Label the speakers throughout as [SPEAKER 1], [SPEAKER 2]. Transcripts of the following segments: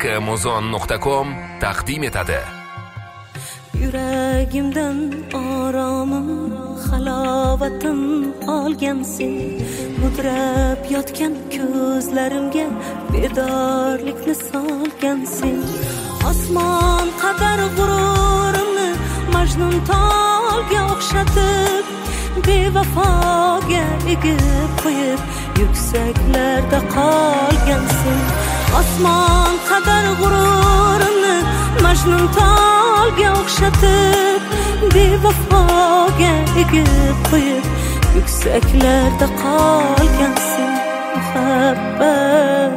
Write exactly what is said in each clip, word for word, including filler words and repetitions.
[SPEAKER 1] muzon nuqta com taqdim etadi.
[SPEAKER 2] Yuragimdan oromim, halovatim olgansen, mudrab yotgan ko'zlarimga bedorlikni solgansen. Osmon qadar g'ururimni Majnun tolga o'xshatib, bevafoga egib qo'yib, yuksaklarda qolgansen. Osmon qadar g'ururimni Majnun tolga o'xshatib, bevafoga egib qo'yib, yuksaklarda qolgansen. Muhabbat,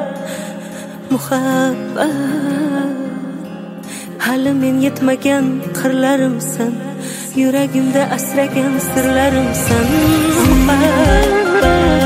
[SPEAKER 2] muhabbat, hali men yetmagan qirlarimsan, yuragimda asragan sirlarimsan. Muhabbat,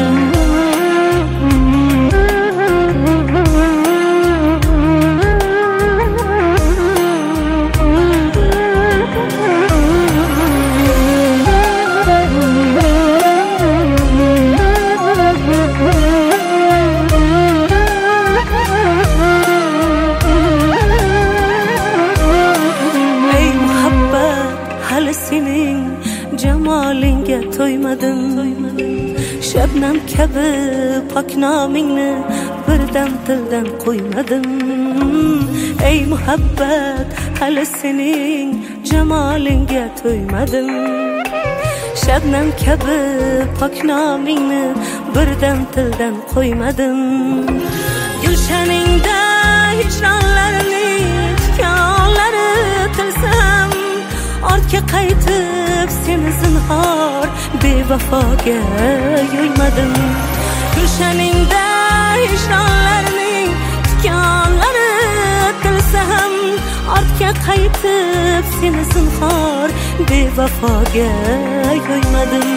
[SPEAKER 2] sening jamolingga to'ymadim. Shabnam kabi pok nomingni birdan tildan qo'ymadim. Ey muhabbat, hali sening jamolingga to'ymadim. Shabnam kabi pok nomingni birdan tildan qo'ymadim. Gulshaningda hijronlarning tikonlari tilsam, ortga qaytib seni zinhor bevafoga yo'ymadim. Gulshaningda hijronlarning tikonlari tilsam, ortga qaytib seni zinhor bevafoga yo'ymadim.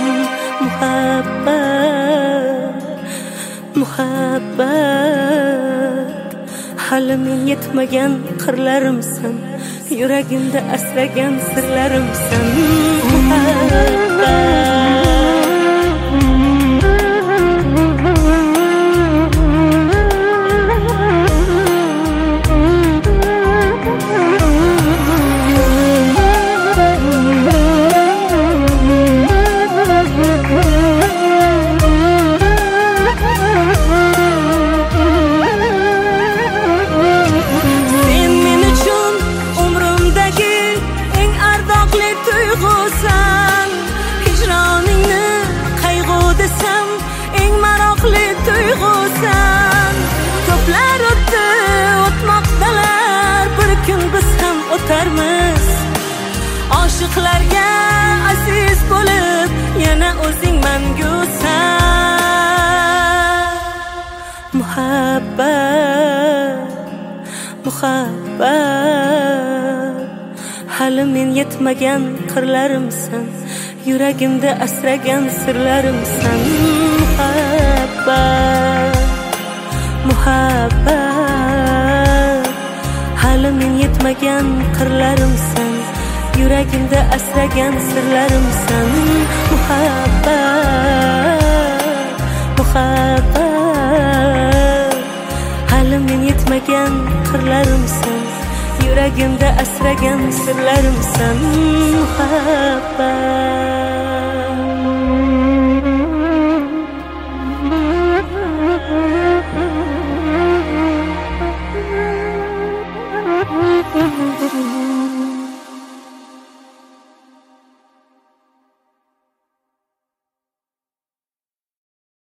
[SPEAKER 2] Muhabbat, muhabbat, hali men yetmagan qirlarimsan, yuragimda asragan sirlarimsan. Muhabbat, hijroningni qayg'u desam, eng maroqli tuyg'usan. Ko'plar o'tdi, o'tmoqdalar, bir kun biz ham o'tarmiz. Oshiqlarga aziz bo'lib, yana o'zing mangusan. Muhabbat, muhabbat, hali men yetmagan qirlarimsan, yuragimda asragan sirlarimsan. Muhabbat, muhabbat, hali men yetmagan qirlarimsan, yuragimda asragan sirlarimsan. Muhabbat, muhabbat, hali men yetmagan qirlarimsan, yuragimda asragan sirlarimsan. Muhabbat.